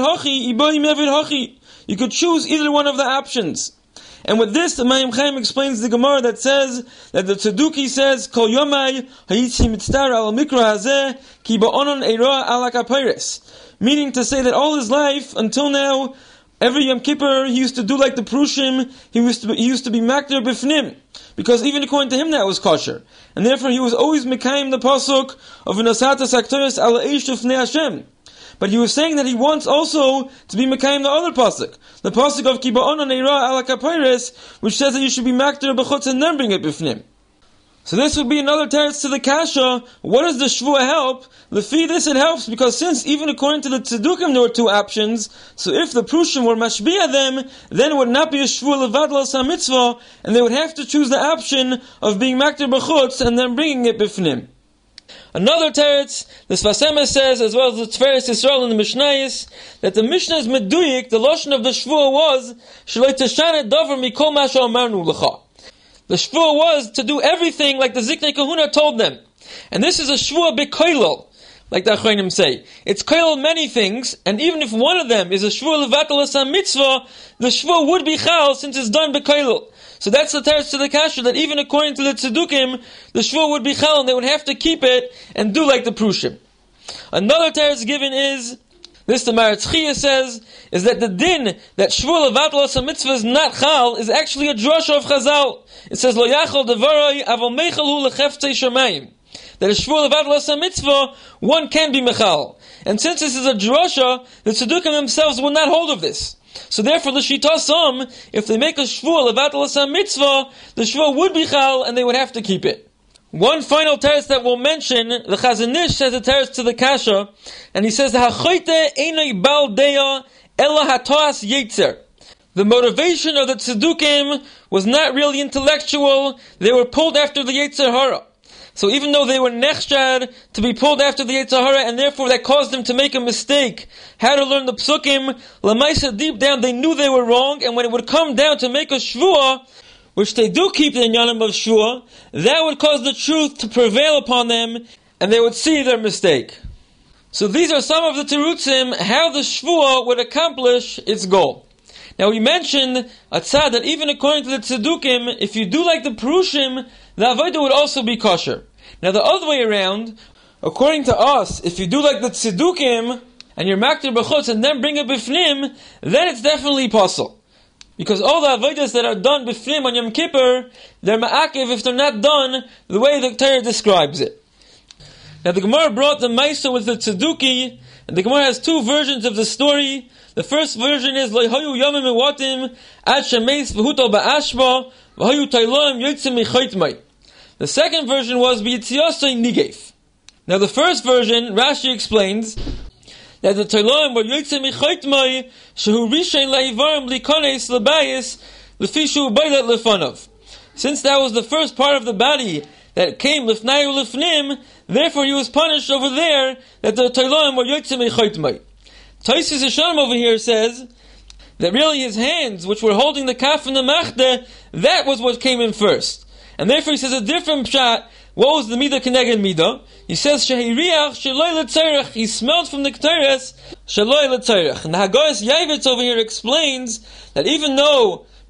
hachi. You could choose either one of the options. And with this, the Mayim Chaim explains the Gemara that says that the Tzeduki says Kol Yomai Hayitzi Mitztar al Mikra Hazeh Ki Ba'onon Eira Ala Kaperes, meaning to say that all his life until now, every Yom Kippur he used to do like the Prushim. He used to be makdir b'fnim, because even according to him that was kosher, and therefore he was always mekayim the pasuk of V'nasata Sakteres al Eish Lefnei Hashem. But he was saying that he wants also to be mekayim the other pasuk, the pasuk of Ki ba'onon eira ala kaperes, which says that you should be makdir b'chutz and then bring it b'fnim. So this would be another teretz to the kasha. What does the shvua help? Lefi this it helps because since even according to the tzedukim there were two options, so if the prushim were mashbiya them, then it would not be a shvua levadal as mitzvah, and they would have to choose the option of being makdir b'chutz and then bringing it b'fnim. Another teretz, the Sfas Emes says, as well as the Tiferes Yisrael in the Mishnayos, that the Mishnah's meduyik, the lashon of the shvua was shloi teshane davar mikol ma she'amarnu lecha. The shvua was to do everything like the Ziknei Kahuna told them. And this is a shvua b'koilel, like the Achronim say. It's koilel many things, and even if one of them is a shvua levatal as mitzvah, the shvua would be chal since it's done b'koilel. So that's the teretz to the kasha, that even according to the tzedukim, the shvua would be chal and they would have to keep it and do like the prushim. Another teretz given is, this the Maratz Chiyah says, is that the din that shvua levatal as mitzvah is not chal is actually a drasha of Chazal. It says, Lo yachol devaroi avol meichel hu lecheftei shamayim. That a shvua levatal as mitzvah, one can be mechal. And since this is a drasha, the tzedukim themselves will not hold of this. So therefore, the Shita Som, if they make a shvua levatal as mitzvah, the shvua would be chal and they would have to keep it. One final teretz that we'll mention, the Chazon Ish says a teretz to the kasha, and he says, "Hachoite einoi bal deya ela hatoas yetzer." The motivation of the tzedukim was not really intellectual; they were pulled after the yetzer hara. So even though they were nechshad to be pulled after the yetzer hara, and therefore that caused them to make a mistake, how to learn the psukim, lamaisa deep down they knew they were wrong, and when it would come down to make a shvua, which they do keep the inyanim of shvua, that would cause the truth to prevail upon them, and they would see their mistake. So these are some of the terutzim, how the shvua would accomplish its goal. Now we mentioned, Atzad, that even according to the tzedukim, if you do like the prushim, the avodah would also be kosher. Now the other way around, according to us, if you do like the tzedukim, and you're makdir b'chutz and then bring it b'fnim, then it's definitely possible. Because all the avodas that are done b'fnim on Yom Kippur, they're ma'akiv if they're not done the way the Torah describes it. Now the Gemara brought the Maisa with the Tzeduki, and the Gemara has two versions of the story. The first version is Lo'hayu yomim mewatim ad shemeis v'hutal ba'ashba v'hayu tayloim yotzim michaytmai. The second version was b'yitziyasei nigef. Now the first version, Rashi explains that the tayloim were yotzim michaytmai shehu rishain la'ivarim likones l'bayis l'fishu bailat lefanov. Since that was the first part of the body that came lifnayu lifnim, therefore he was punished over there that the tayloim were yotzim michaytmai. Taisus Hashem over here says that really his hands, which were holding the kaf and the machde, that was what came in first. And therefore he says a different pshat. What was the midah keneged midah? He says shehiriach sheloi letzarech. He smelled from the kteres sheloi letzarech. And the Haggaras Yavitz over here explains that even though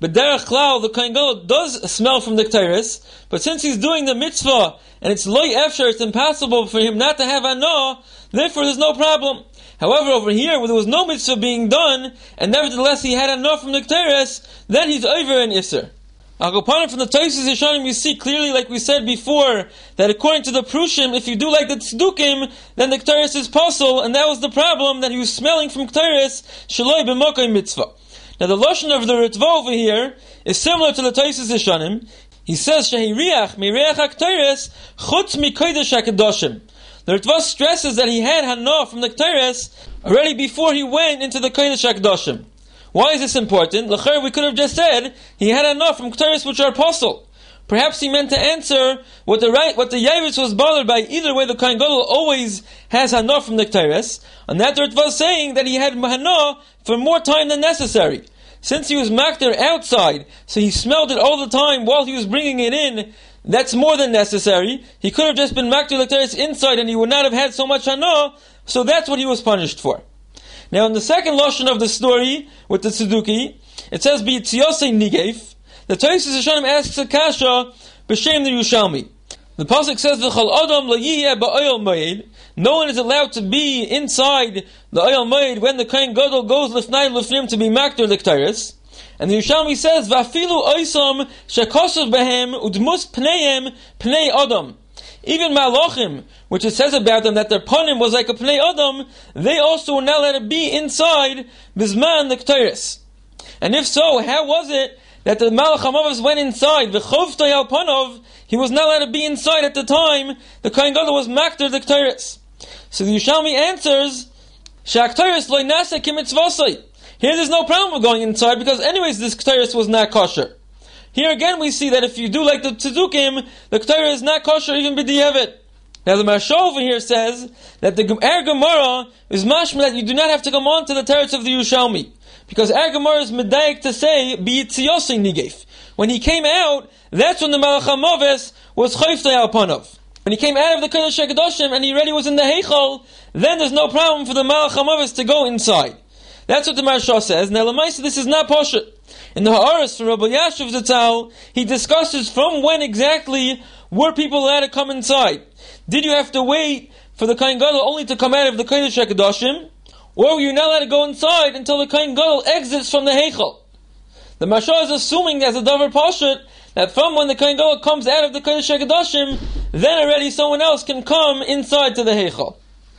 But derech klal, the Kohen Gadol does smell from the Ketores, but since he's doing the mitzvah, and it's loy efshar, it's impossible for him not to have hana, therefore there's no problem. However, over here, where there was no mitzvah being done, and nevertheless he had hana from the Ketores, then he's over an Isser. Agapanim from the Tosfos Yeshanim, you see clearly, like we said before, that according to the Prushim, if you do like the Tzedukim, then the Ketores is pasul, and that was the problem, that he was smelling from Ketores, shaloi b'mokay mitzvah. Now the Lashon of the Ritva over here is similar to the Tosfos Yeshanim. He says, Shehi riach mireach ha-Ketores chutz mi-kodesh ha-kedoshim. The Ritva stresses that he had hana from the Ketores already before he went into the kodesh ha-kedoshim. Why is this important? L'cher, we could have just said he had enough from Ketores which are apostle. Perhaps he meant to answer what the Yavitz was bothered by. Either way, the Kohen Gadol always has hana from the Ketores, and that Ritva was saying that he had hana for more time than necessary. Since he was makter outside, so he smelled it all the time while he was bringing it in, that's more than necessary. He could have just been makter the Ketores inside, and he would not have had so much hana, so that's what he was punished for. Now, in the second lashon of the story with the Tzeduki, it says, "B'yitziyosei nigev." The Tosfos Yeshanim asks a kasha b'shem the Yerushalmi. The pasuk says, "V'chol adam lo yiheh ba'oil moed." No one is allowed to be inside the oil moed when the Kohen Gadol goes lifnai lifnim to be makter the Ketores. And the Yerushalmi says, "V'afilu oisam shekosov behem udmus pneihem pnei adam." Even Malachim, which it says about them that their panim was like a Pnei Adam, they also were not allowed to be inside Bizman the Ketores. And if so, how was it that the Malach HaMavos went inside? V'chovtoi al panov, he was not allowed to be inside at the time the Kohen Gadol was makter the Ketores. So the Yerushalmi answers, Sha'Ketores lo nasa kimitzvosai. Here there's no problem with going inside because anyways this Ketores was not kosher. Here again we see that if you do like the Tzedukim, the Ketores is not kosher even b'di'evet. Now the Maharsha over here says that the Gemara is mashma that you do not have to come on to the teretz of the Yerushalmi. Because Gemara is medayik to say, b'yitziyosei nigev. When he came out, that's when the Malach HaMavos was chayftei al panav. When he came out of the Kodesh HaKadoshim and he already was in the Heichal, then there's no problem for the Malach HaMavos to go inside. That's what the Maharsha says. Now l'maisa, this is not poshut. In the Ha'aras for Rabbi Yashiv Zatzal, he discusses from when exactly were people allowed to come inside. Did you have to wait for the Kohen Gadol only to come out of the Kodesh HaKadoshim, or were you not allowed to go inside until the Kohen Gadol exits from the Heichal? The Maharsha is assuming as a davar pashut that from when the Kohen Gadol comes out of the Kodesh HaKadoshim, then already someone else can come inside to the Heichal.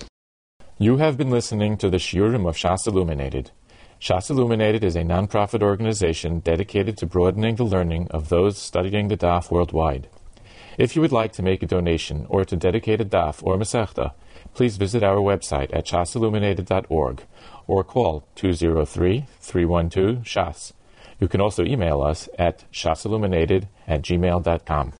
You have been listening to the Shiurim of Shas Illuminated. Shas Illuminated is a non-profit organization dedicated to broadening the learning of those studying the Daf worldwide. If you would like to make a donation or to dedicate a Daf or Masechta, please visit our website at shasilluminated.org or call 203-312-SHAS. You can also email us at shasilluminated@gmail.com.